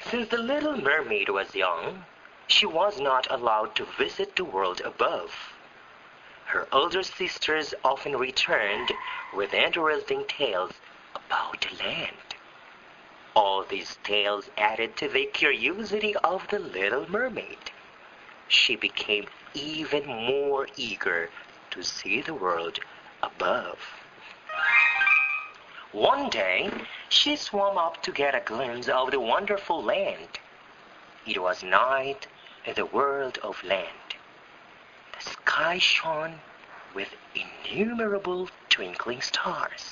Since the little mermaid was young, she was not allowed to visit the world above. Her older sisters often returned with interesting tales about the land. All these tales added to the curiosity of the little mermaid. She became even more eager to see the world above. One day, she swam up to get a glimpse of the wonderful land. It was night in the world of land. The sky shone with innumerable twinkling stars.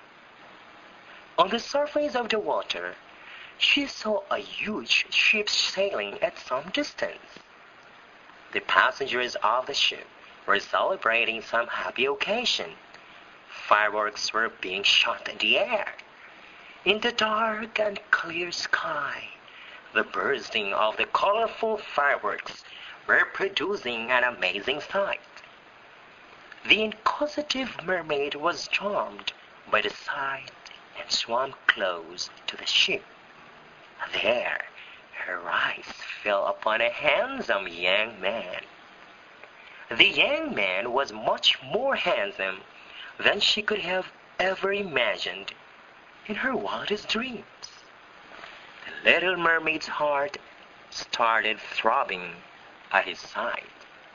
On the surface of the water, she saw a huge ship sailing at some distance. The passengers of the ship were celebrating some happy occasion. Fireworks were being shot in the air. In the dark and clear sky, the bursting of the colorful fireworks were producing an amazing sight. The inquisitive mermaid was charmed by the sight and swam close to the ship. There, her eyes fell upon a handsome young man. The young man was much more handsome than she could have ever imagined in her wildest dreams. The little mermaid's heart started throbbing at his side.